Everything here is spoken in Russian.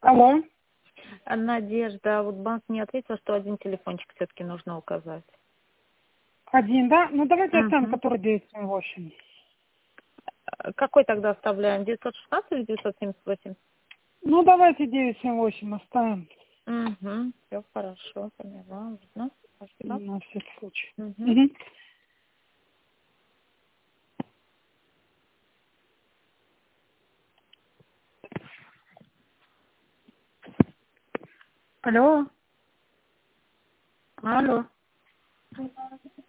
Алло. Надежда, вот банк не ответил, что один телефончик все-таки нужно указать. Один, да? Ну, давайте оставим, Угу. который 978. Какой тогда оставляем? 916 или 978? Ну, давайте 978 оставим. Угу. Все хорошо, поняла. Ну, спасибо. На всякий случай. Угу. Угу. Алло. Алло.